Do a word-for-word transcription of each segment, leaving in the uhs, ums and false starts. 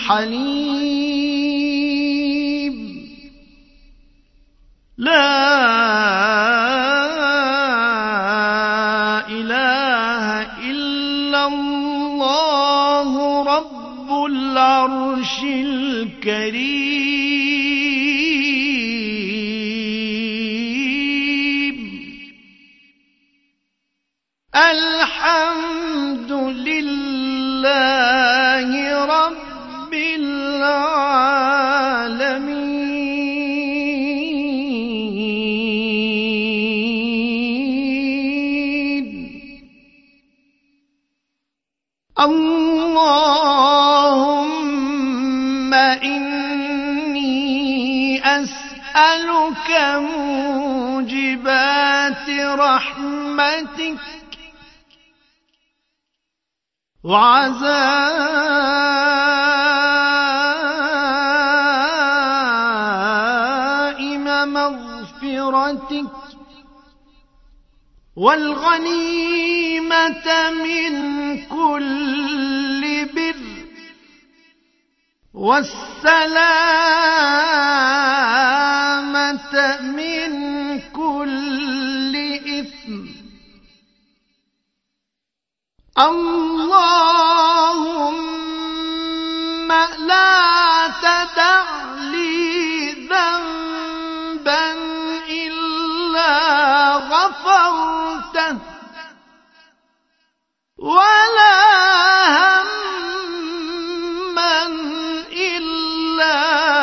حليم لا إله إلا الله رب العرش الكريم الحمد لله رب العالمين اللهم إني أسألك موجبات رحمتك وعزائم مغفرتك والغنيمة من كل بر والسلامة من كل إثم اللهم لا تدع لي ذنبا إلا غفرته ولا هما إلا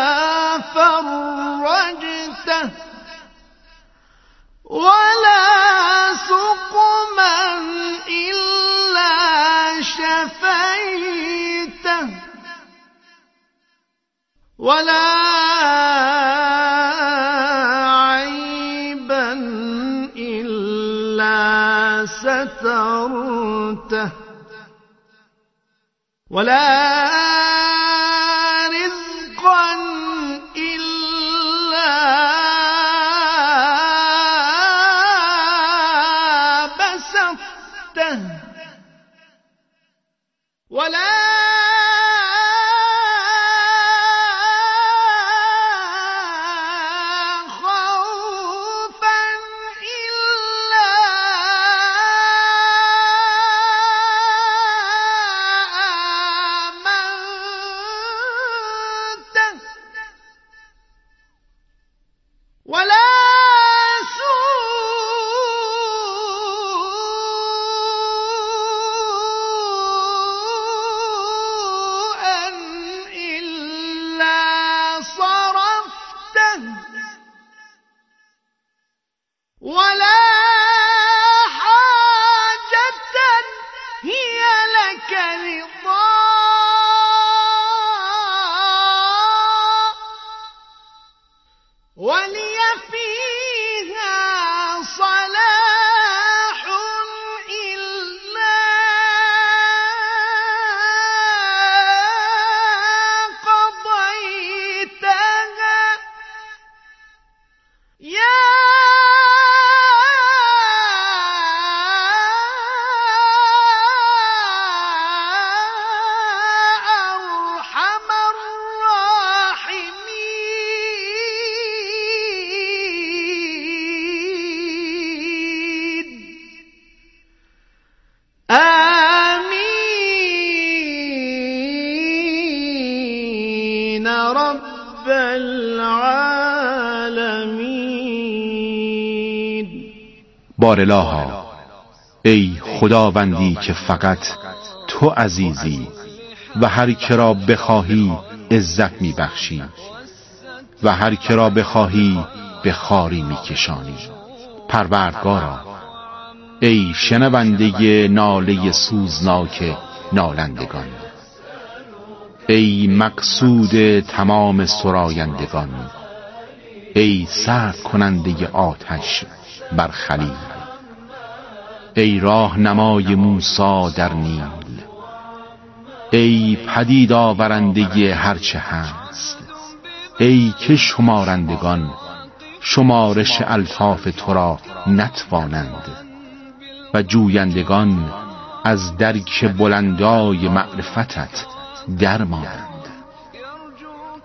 فرجته ولا سقما إلا شفيته ولا عيبا إلا سترته ولا رزقا إلا بسطته ولا خوفا إلا آمنته ولا ولا حاجة هي لك رضا ولي فيها صلاح إلا قضيتها يا آمين رب العالمين. بارالها ای خداوندی که فقط تو عزیزی و هر که را بخواهی عزت میبخشی و هر که را بخواهی به خواری میکشانی. پروردگارا ای شنونده ناله سوزناک نالندگان، ای مقصود تمام سرایندگان، ای سرد کننده آتش بر خلیل، ای راهنمای موسی در نیل، ای پدید آورنده هرچه هست، ای که شمارندگان شمارش الطاف تو را نتوانند و جویندگان از درک بلندای معرفتت درمانند.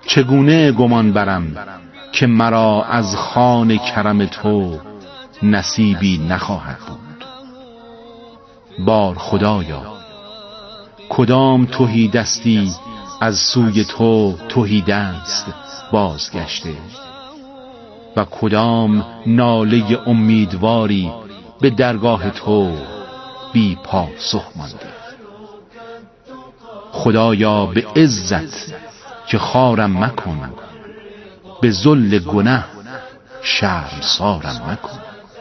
چگونه گمان برم که مرا از خوان کرم تو نصیبی نخواهد بود. بار خدایا کدام تهی دستی از سوی تو تهی دست بازگشته و کدام ناله امیدواری به درگاه تو بی پاسخ مانده. خدایا به عزت که خارم مکن، به ذل گنه شرمسارم مکن.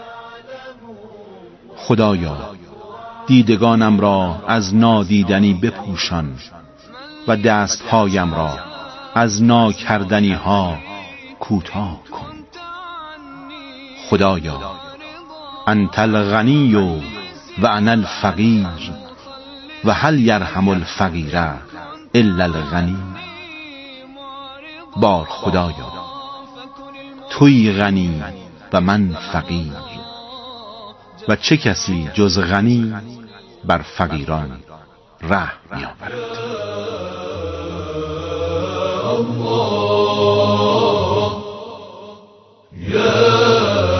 خدایا دیدگانم را از نادیدنی بپوشان و دستهایم را از ناکردنی ها کوتاه کن. خدایا انت الغنی و انا الفقیر و هل یرحم الفقیر الا الغنی. بار خدایا توی غنی و من فقیر و چه کسی جز غنی بر فقیران رحم می‌آورد. الله یا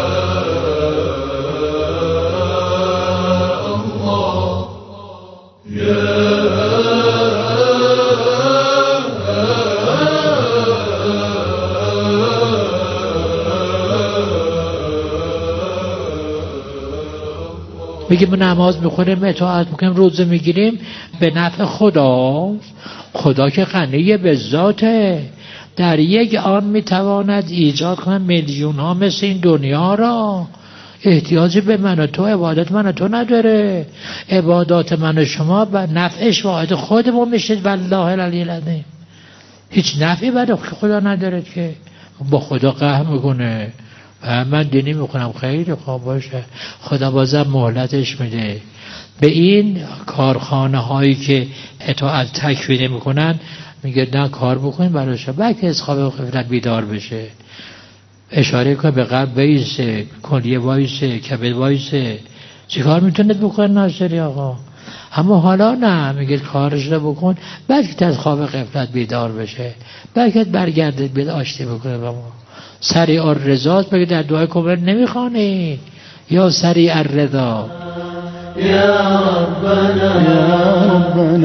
میگه ما نماز میخونیم، اطاعت میکنیم، روزه میگیریم به نفع خدا. خدا که غنی به ذاته، در یک آن میتواند ایجاد کنه میلیون ها مثل این دنیا را. احتیاجی به من و تو، عبادت من و تو نداره. عبادات من و شما به نفعش واحد خودمون میشه. والله العلی العظیم هیچ نفعی برای خدا نداره که با خدا قهر میکنه. من دینی میکنم، خیلی خوب باشه، خدا بازم مهلتش میده. به این کارخانه هایی که اطاعت تکفیر میکنن میگه نه کار بکنین براش، بلکه از خواب غفلت بیدار بشه. اشاره کنه به قلب وایسه، کلیه وایسه، کبد وایسه. چی کار میتونید بکنن ناصری آقا؟ اما حالا نه، میگه کارش رو بکن بلکه از خواب غفلت بیدار بشه، بلکه برگردید به آشتی بکنه با ما. سریع الرضا بگه در دعای کبرا نمیخوانی یا سریع الرضا یا ربنا یا ربنا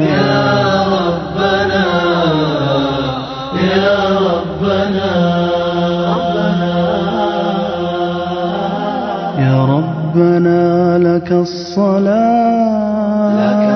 یا ربنا یا ربنا لك الصلاة لك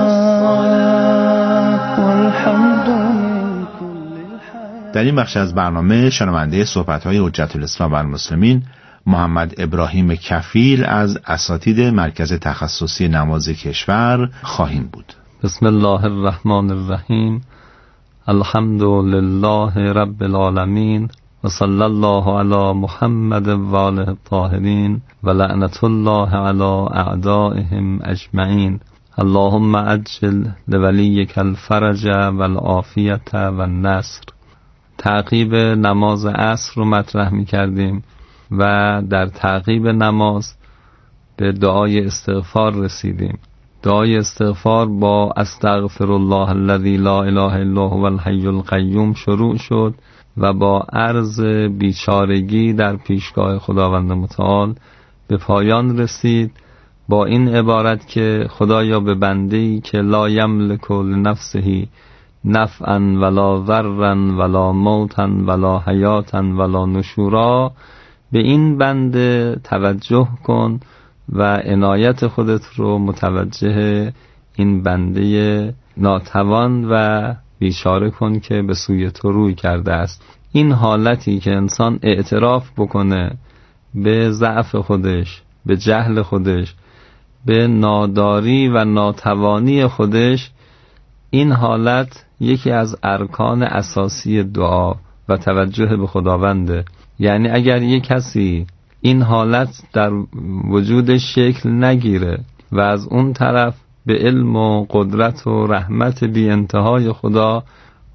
الصلاة والحمد من كل الحياة. در این بخش از برنامه شنونده صحبت‌های حجت الاسلام و المسلمین محمد ابراهیم کفیل از اساتید مرکز تخصصی نماز کشور خواهیم بود. بسم الله الرحمن الرحیم. الحمد لله رب العالمین و صلی الله علی محمد و آله الطاهرین و لعنت الله علی اعدائهم اجمعین. اللهم عجل لولیک الفرج و العافیت و النصر. تعقیب نماز عصر رو مطرح می کردیم و در تعقیب نماز به دعای استغفار رسیدیم. دعای استغفار با استغفر الله الذی لا اله الا هو الحی القیوم شروع شد و با عرض بیچارگی در پیشگاه خداوند متعال به پایان رسید با این عبارت که خدایا به بنده‌ای که لا یملک لنفسه نفعا ولا ضرا ولا موتا ولا حیاتا ولا نشورا، به این بنده توجه کن و عنایت خودت رو متوجه این بنده ناتوان و بیچاره کن که به سوی تو روی کرده است. این حالتی که انسان اعتراف بکنه به ضعف خودش، به جهل خودش، به ناداری و ناتوانی خودش، این حالت یکی از ارکان اساسی دعا و توجه به خداونده. یعنی اگر یک کسی این حالت در وجودش شکل نگیره و از اون طرف به علم و قدرت و رحمت بی انتهای خدا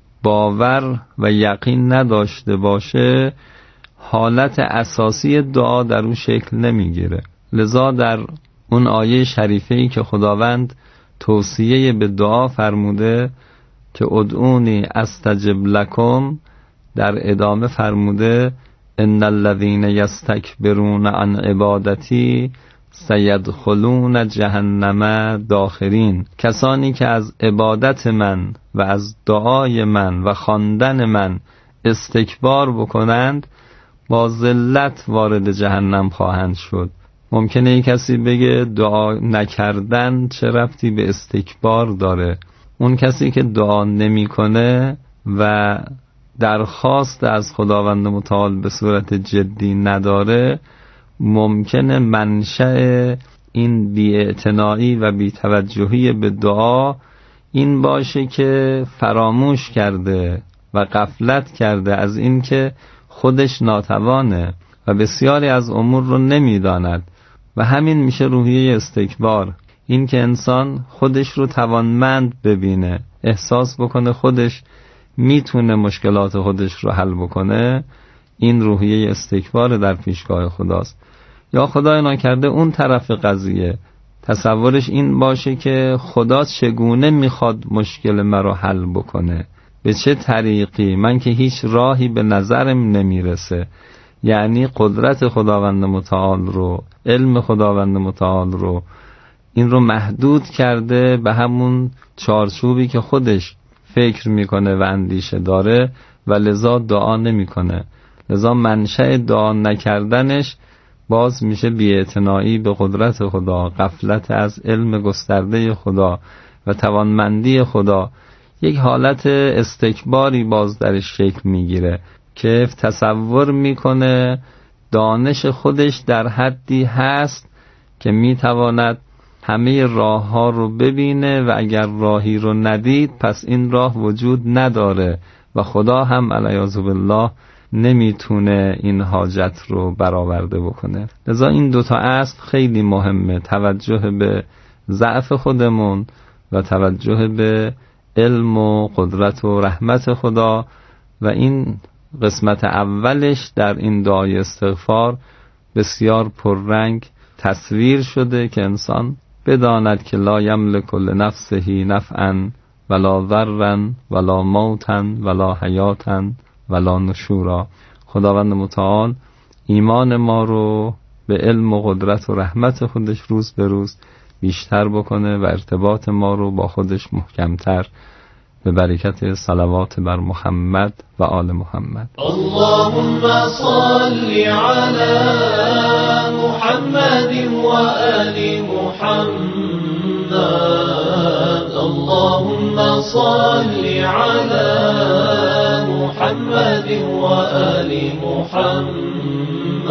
باور و یقین نداشته باشه، حالت اساسی دعا در اون شکل نمیگیره. لذا در اون آیه شریفه‌ای که خداوند توصیه به دعا فرموده که ادعونی استجب لکم، در ادامه فرموده ان الذين یستکبرون عن عبادتی سیدخلون جهنم داخرین. کسانی که از عبادت من و از دعای من و خواندن من استکبار بکنند با ذلت وارد جهنم خواهند شد. ممکنه یک کسی بگه دعا نکردن چه ربطی به استکبار داره؟ اون کسی که دعا نمیکنه و درخواست از خداوند متعال به صورت جدی نداره، ممکنه منشأ این بی‌اعتنایی و بی‌توجهی به دعا این باشه که فراموش کرده و غفلت کرده از این که خودش ناتوانه و بسیاری از امور رو نمیداند و همین میشه روحیه استکبار. این که انسان خودش رو توانمند ببینه، احساس بکنه خودش میتونه مشکلات خودش رو حل بکنه، این روحیه استکبار در پیشگاه خداست. یا خدای ناکرده اون طرف قضیه تصورش این باشه که خدا چگونه میخواد مشکل مرا حل بکنه، به چه طریقی، من که هیچ راهی به نظرم نمیرسه. یعنی قدرت خداوند متعال رو، علم خداوند متعال رو، این رو محدود کرده به همون چارچوبی که خودش فکر میکنه و اندیشه داره و لذا دعا نمیکنه. لذا منشأ دعا نکردنش باز میشه بی‌اعتنایی به قدرت خدا، غفلت از علم گسترده خدا و توانمندی خدا. یک حالت استکباری باز درش شکل میگیره که تصور میکنه دانش خودش در حدی هست که میتواند همه راه ها رو ببینه و اگر راهی رو ندید پس این راه وجود نداره و خدا هم علیاذ بالله نمیتونه این حاجت رو برآورده بکنه. لذا این دوتا اصل خیلی مهمه، توجه به ضعف خودمون و توجه به علم و قدرت و رحمت خدا. و این قسمت اولش در این دعای استغفار بسیار پررنگ تصویر شده که انسان بداند که لا یملک لنفسه نفعا ولا ضرا ولا موتا ولا حیاتا ولا نشورا. خداوند متعال ایمان ما رو به علم و قدرت و رحمت خودش روز به روز بیشتر بکنه و ارتباط ما رو با خودش محکمتر به برکت صلوات بر محمد و آل محمد. اللهم صل علی محمد و آل محمد. اللهم صل علی محمد و آل محمد.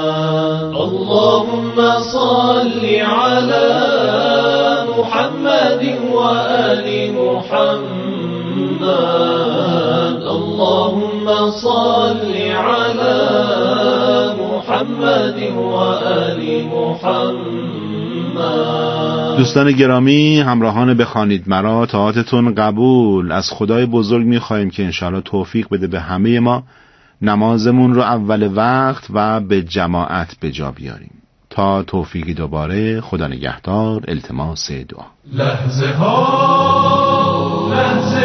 اللهم صل علی محمد و آل محمد. اللهم صل علی محمد و آل محمد. دوستان گرامی، همراهان بخوانید مرا، طاعتتون قبول. از خدای بزرگ می‌خوایم که انشاءالله توفیق بده به همه ما نمازمون رو اول وقت و به جماعت به جا بیاریم. تا توفیقی دوباره، خدا نگهدار. التماس دعا. لحظه ها لحظه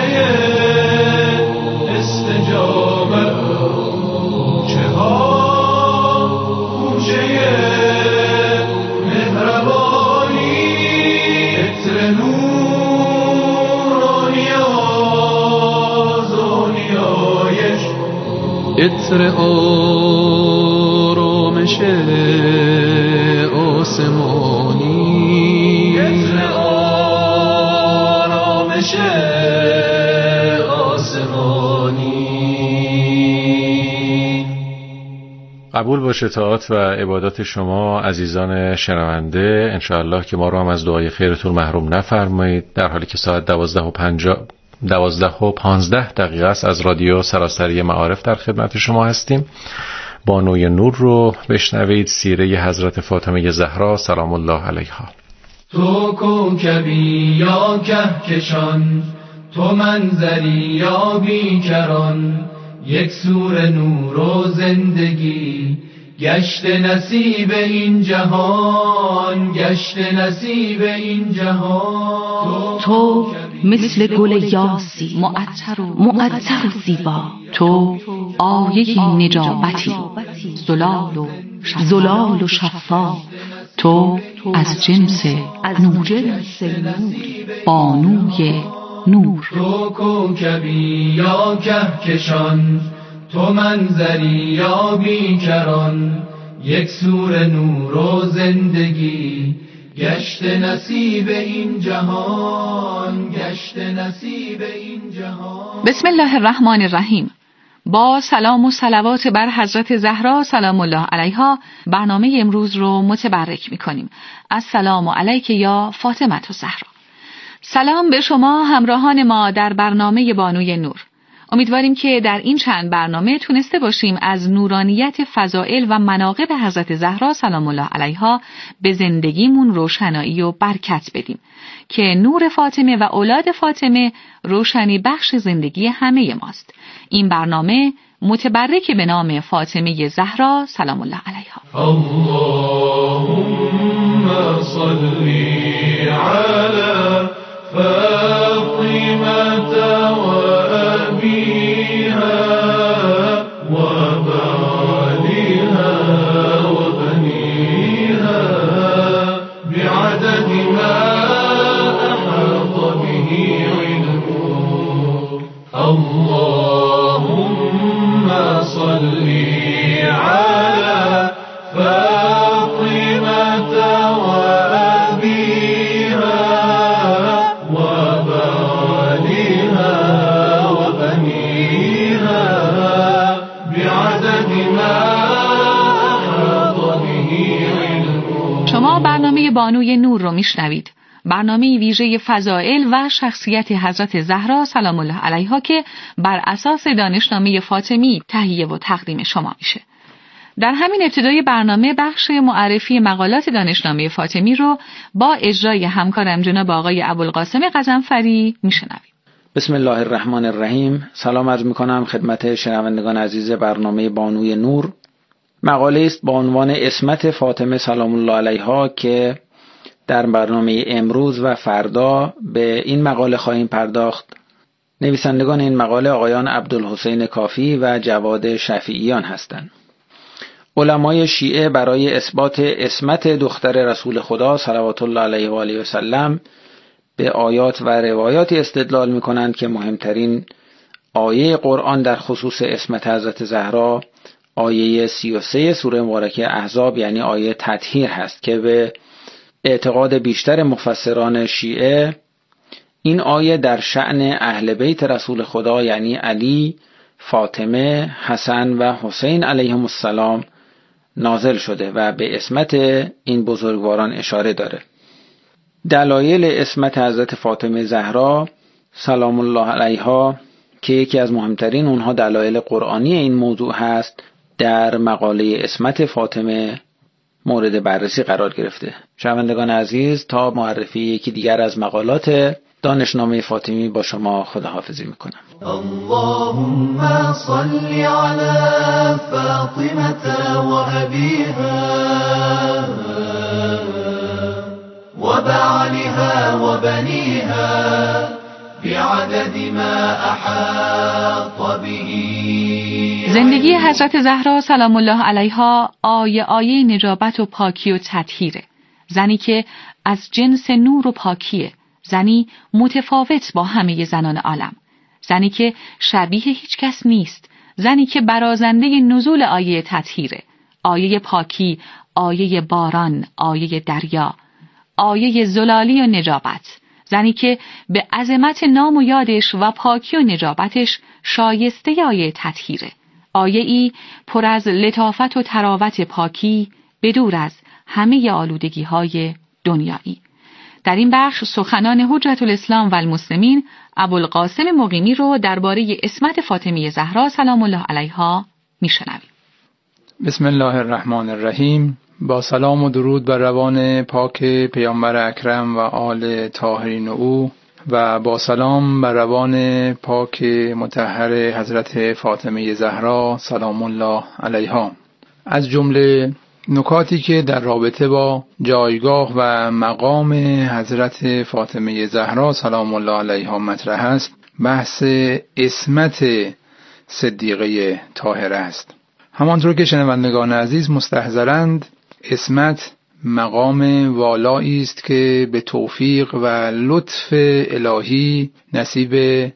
استجابت، کوچه ها کوچه مهربانی، عطر نورانیاز و نیایش، عطر آرامش آسمانی، عطر آرامش آسمانی. قبول باشه طاعت و عبادات شما عزیزان شنونده. انشاءالله که ما رو هم از دعای خیرتون محروم نفرمایید. در حالی که ساعت دوازده و پنجاه دوازده و پانزده دقیقه است از رادیو سراسری معارف در خدمت شما هستیم. بانوی نور رو بشنوید، سیره حضرت فاطمه زهرا سلام الله علیها. تو کوکبی یا کهکشان، تو منظری یا بیکران، یک سور نور و زندگی، گشت نصیب این جهان، گشت نصیب این جهان. تو مثل گل یاسی معطر و معطر و زیبا. تو آیه نجابتی، زلال و زلال و شفاف. تو از جنس نور، بانوی نور. تو کوکبی یا کهکشان، تو منظری یا بیکران، یک سور نور و زندگی. گشت نصیب این جهان، گشت نصیب این جهان. بسم الله الرحمن الرحیم. با سلام و صلوات بر حضرت زهرا سلام الله علیها برنامه امروز رو متبرک می‌کنیم. السلام علیک یا فاطمه الزهرا. سلام به شما همراهان ما در برنامه بانوی نور. امیدواریم که در این چند برنامه تونسته باشیم از نورانیت فضائل و مناقب حضرت زهرا سلام الله علیها به زندگیمون روشنایی و برکت بدیم که نور فاطمه و اولاد فاطمه روشنی بخش زندگی همه ماست. این برنامه متبرک به نام فاطمه زهرا سلام الله علیها. اللهم صلی علی فاطمه و أبيها وبعلها وبنيها بعدد ما أحاط به علمه. اللهم صل على فاطمة وأبيها وبعلها شما برنامه بانوی نور رو میشنوید. برنامه ویژه فضائل و شخصیت حضرت زهرا سلام الله علیها که بر اساس دانشنامه فاطمی تهیه و تقدیم شما میشه. در همین ابتدای برنامه بخش معرفی مقالات دانشنامه فاطمی رو با اجرای همکارم جناب آقای ابوالقاسم غضنفری میشنویم. بسم الله الرحمن الرحیم. سلام عرض میکنم خدمت شنوندگان عزیز برنامه بانوی نور. مقاله است با عنوان عصمت فاطمه سلام الله علیها که در برنامه امروز و فردا به این مقاله خواهیم پرداخت. نویسندگان این مقاله آقایان عبدالحسین کافی و جواد شفیعیان هستند. علمای شیعه برای اثبات عصمت دختر رسول خدا صلوات الله علیه و آله و سلم به آیات و روایاتی استدلال می‌کنند که مهمترین آیه قرآن در خصوص عصمت حضرت زهرا آیه سی و سه سوره مبارکه احزاب یعنی آیه تطهیر هست که به اعتقاد بیشتر مفسران شیعه این آیه در شأن اهل بیت رسول خدا یعنی علی، فاطمه، حسن و حسین علیهم السلام نازل شده و به عصمت این بزرگواران اشاره داره. دلایل عصمت حضرت فاطمه زهرا سلام الله علیها که یکی از مهمترین اونها دلایل قرآنی این موضوع هست در مقاله عصمت فاطمه مورد بررسی قرار گرفته. شنوندگان عزیز تا معرفی یکی دیگر از مقالات دانشنامه فاطمی با شما خداحافظی میکنم. اللهم صل على فاطمة و ابیها و بعلها و بنیها بعدد ما احاط به. زندگی حضرت زهرا سلام الله علیها آیه آیه نجابت و پاکی و تطهیره. زنی که از جنس نور و پاکیه، زنی متفاوت با همه زنان عالم، زنی که شبیه هیچ کس نیست، زنی که برازنده نزول آیه تطهیره، آیه پاکی، آیه باران، آیه دریا، آیه زلالی و نجابت، زنی که به عظمت نام و یادش و پاکی و نجابتش شایسته آیه تطهیره، آیه ای پر از لطافت و تراوت پاکی بدور از همه آلودگی های دنیایی. در این بخش سخنان حجت الاسلام و المسلمین ابوالقاسم مقیمی رو درباره عصمت فاطمه زهرا سلام الله علیها میشنویم. بسم الله الرحمن الرحیم. با سلام و درود بر روان پاک پیامبر اکرم و آل طاهرین او و با سلام بر روان پاک مطهر حضرت فاطمه زهرا سلام الله علیها. از جمله نکاتی که در رابطه با جایگاه و مقام حضرت فاطمه زهرا سلام الله علیها مطرح است، بحث عصمت صدیقه طاهره است. همانطور که شنوندگان عزیز مستحضرند، عصمت مقام والایی است که به توفیق و لطف الهی نصیب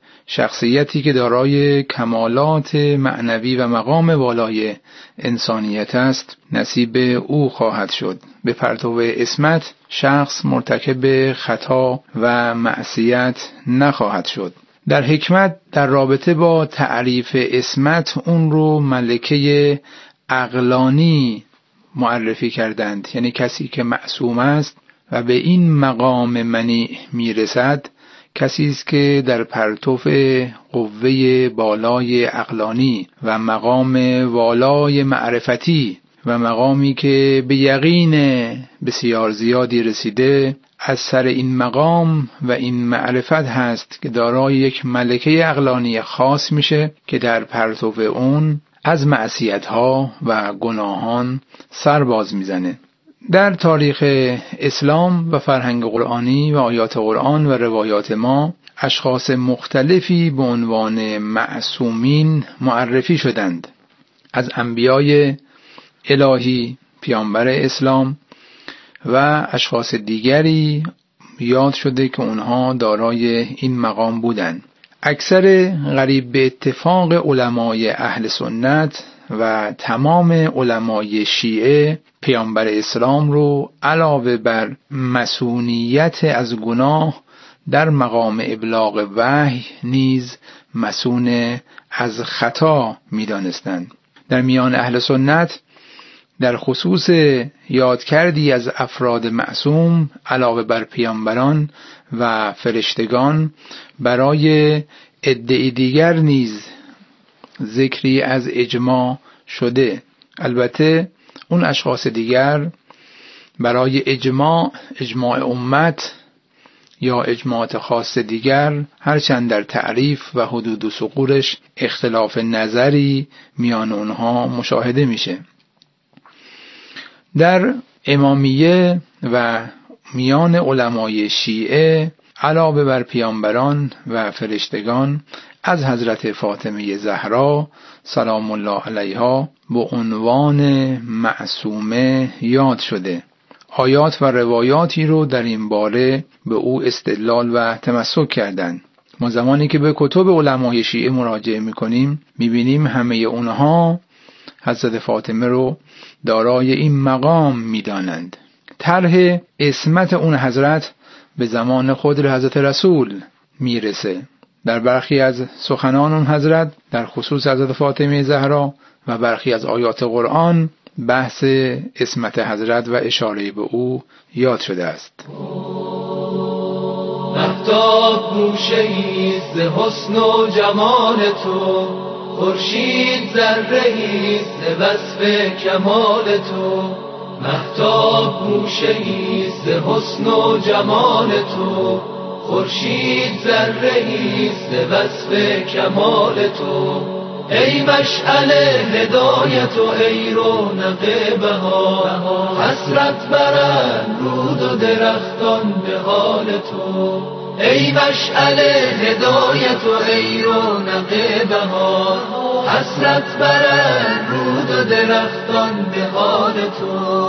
شخصیتی که دارای کمالات معنوی و مقام والای انسانیت است نصیب او خواهد شد. به پرتو عصمت شخص مرتکب خطا و معصیت نخواهد شد. در حکمت در رابطه با تعریف عصمت اون رو ملکه عقلانی معرفی کردند، یعنی کسی که معصوم است و به این مقام منیع میرسد کسی است که در پرتو قوه بالای عقلانی و مقام والای معرفتی و مقامی که به یقین بسیار زیادی رسیده از سر این مقام و این معرفت هست که دارای یک ملکه عقلانی خاص میشه که در پرتو اون از معصیت‌ها و گناهان سر باز میزنه. در تاریخ اسلام و فرهنگ قرآنی و آیات قرآن و روایات ما اشخاص مختلفی به عنوان معصومین معرفی شدند. از انبیای الهی، پیامبر اسلام و اشخاص دیگری یاد شده که اونها دارای این مقام بودند. اکثر قریب به اتفاق علمای اهل سنت و تمام علمای شیعه پیامبر اسلام رو علاوه بر مسئولیت از گناه در مقام ابلاغ وحی نیز مسئول از خطا می‌دانستند. در میان اهل سنت در خصوص یادکردی از افراد معصوم علاوه بر پیامبران و فرشتگان برای عده دیگر نیز ذکری از اجماع شده. البته اون اشخاص دیگر برای اجماع اجماع امت یا اجماعات خاص دیگر هرچند در تعریف و حدود و ثغورش اختلاف نظری میان اونها مشاهده میشه. در امامیه و میان علمای شیعه علاوه بر پیامبران و فرشتگان از حضرت فاطمه زهرا سلام الله علیها به عنوان معصومه یاد شده. آیات و روایاتی رو در این باره به او استدلال و تمسک کردند. ما زمانی که به کتب علمای شیعه مراجعه میکنیم میبینیم همه اونها حضرت فاطمه رو دارای این مقام میدانند. طرح عصمت اون حضرت به زمان خود حضرت رسول میرسه. در برخی از سخنان اون حضرت در خصوص حضرت فاطمه زهرا و برخی از آیات قرآن بحث عصمت حضرت و اشاره به او یاد شده است. مهتاب گوشه‌ای ز حسن و جمال تو، خورشید ذره‌ای ز وصف کمال تو. مهتاب گوشه‌ای ز حسن و جمال تو، خورشید ذره‌ای ز وصف کمال تو. ای مشعل هدایت و ای رونق بهار، حسرت برند رود و درختان به حال تو. ای مشعل هدایت و ای رونق بهار، حسرت برند رود و درختان به حال تو.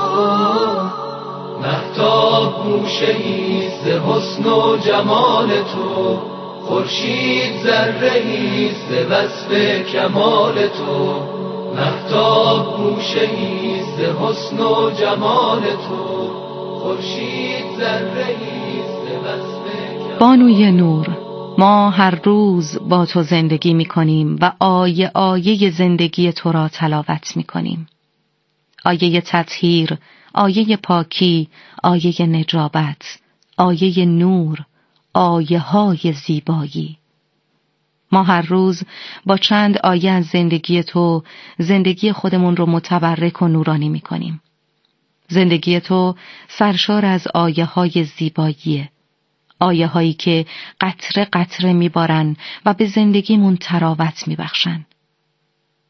مهتاب گوشه‌ای ز حسن و جمال تو، خورشید ذره‌ای ز وصف کمال تو. مهتاب گوشه‌ای ز حسن و جمال تو، خورشید ذره‌ای ز وصف کمال. بانوی نور، ما هر روز با تو زندگی می کنیم و آیه آیه زندگی تو را تلاوت می کنیم. آیه تطهیر، آیه پاکی، آیه نجابت، آیه نور، آیه های زیبایی. ما هر روز با چند آیه از زندگی تو زندگی خودمون رو متبرک و نورانی می کنیم. زندگی تو سرشار از آیه های زیباییه، آیه هایی که قطره قطره می بارن و به زندگیمون تراوت می بخشن.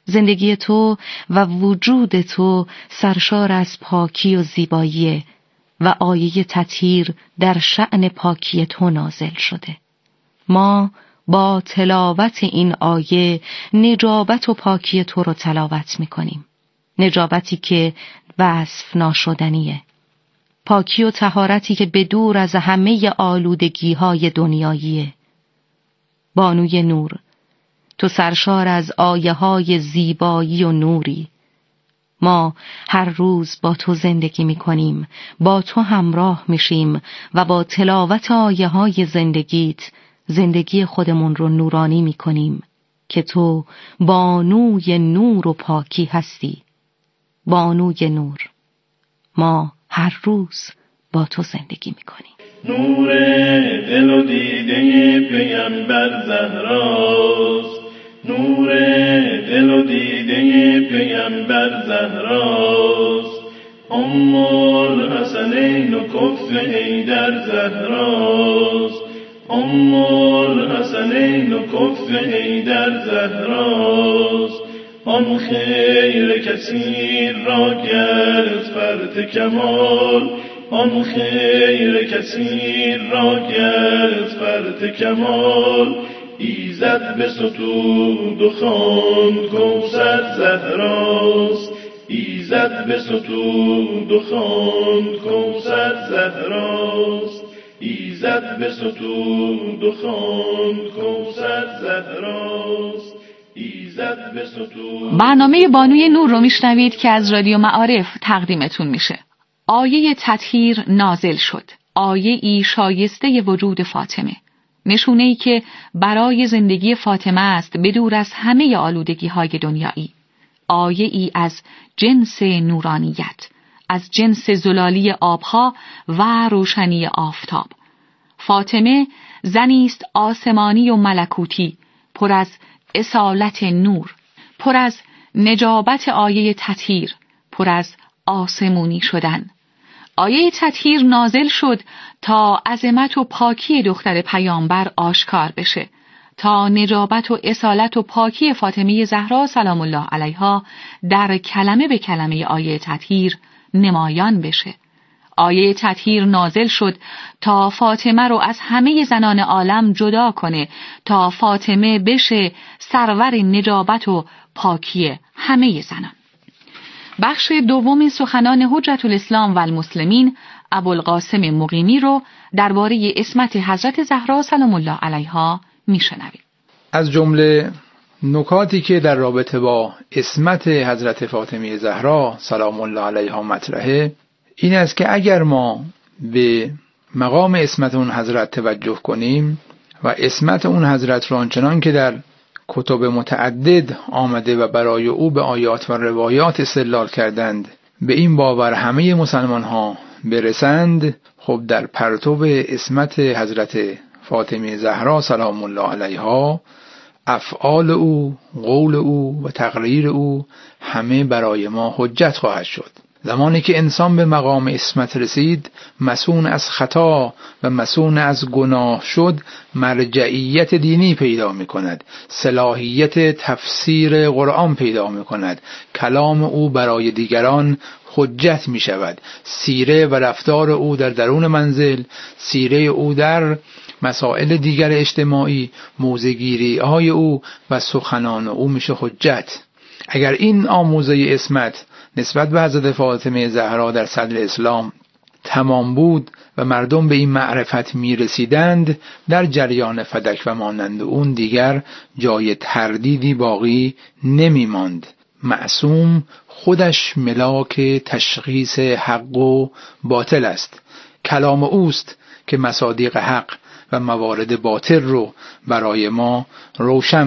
زندگی تو و وجود تو سرشار از پاکی و زیبایی و آیه تطهیر در شأن پاکی تو نازل شده. ما با تلاوت این آیه نجابت و پاکی تو رو تلاوت میکنیم. نجابتی که وصف ناشدنیه. پاکی و طهارتی که به دور از همه آلودگی های دنیاییه. بانوی نور، تو سرشار از آیه های زیبایی و نوری. ما هر روز با تو زندگی میکنیم، با تو همراه میشیم و با تلاوت آیه های زندگیت زندگی خودمون رو نورانی میکنیم که تو بانوی نور و پاکی هستی. بانوی نور، ما هر روز با تو زندگی میکنیم. نور دل و دیده پیامبر زهراست، نور دل و دیده پیامبر زهراست، ام الحسنین و کف حیدر زهراست، ام الحسنین و کف حیدر زهراست. آن خیر کثیر را گرد فرد کمال، آن خیر کثیر را گرد فرد کمال. ایزد به ستود و خواند کوثر زهراست، ایزد به ستود و خواند کوثر زهراست، ایزد به ستود و خواند کوثر زهراست. برنامه بانوی نور رو میشنوید که از رادیو معارف تقدیمتون میشه. آیه تطهیر نازل شد. آیه ای شایسته وجود فاطمه. نشونه ای که برای زندگی فاطمه است بدور از همه آلودگی های دنیایی. آیه ای از جنس نورانیت، از جنس زلالی آبها و روشنی آفتاب. فاطمه زنی است آسمانی و ملکوتی، پر از اصالت نور، پر از نجابت آیه تطهیر، پر از آسمونی شدن. آیه تطهیر نازل شد تا عظمت و پاکی دختر پیامبر آشکار بشه، تا نجابت و اصالت و پاکی فاطمه زهرا سلام الله علیها در کلمه به کلمه آیه تطهیر نمایان بشه. آیه تطهیر نازل شد تا فاطمه رو از همه زنان عالم جدا کنه، تا فاطمه بشه سرور نجابت و پاکی همه زنان. بخش دوم سخنان حجت الاسلام و المسلمین ابوالقاسم مقیمی رو درباره عصمت حضرت زهرا سلام الله علیها میشنویم. از جمله نکاتی که در رابطه با عصمت حضرت فاطمه زهرا سلام الله علیها مطرحه این است که اگر ما به مقام عصمت اون حضرت توجه کنیم و عصمت اون حضرت را آنچنان که در کتب متعدد آمده و برای او به آیات و روایات استدلال کردند به این باور همه مسلمان ها برسند، خب در پرتو عصمت حضرت فاطمه زهرا سلام الله علیها افعال او، قول او و تقریر او همه برای ما حجت خواهد شد. زمانی که انسان به مقام عصمت رسید، مسون از خطا و مسون از گناه شد، مرجعیت دینی پیدا می کند، صلاحیت تفسیر قرآن پیدا می کند، کلام او برای دیگران حجت می شود، سیره و رفتار او در درون منزل، سیره او در مسائل دیگر اجتماعی، موضع‌گیری های او و سخنان او میشه حجت. اگر این آموزه عصمت نسبت به حضرت فاطمه زهرا در صدر اسلام تمام بود و مردم به این معرفت می رسیدند، در جریان فدک و مانند اون دیگر جای تردیدی باقی نمی ماند. معصوم خودش ملاک تشخیص حق و باطل است. کلام اوست که مصادیق حق و موارد باطل رو برای ما روشن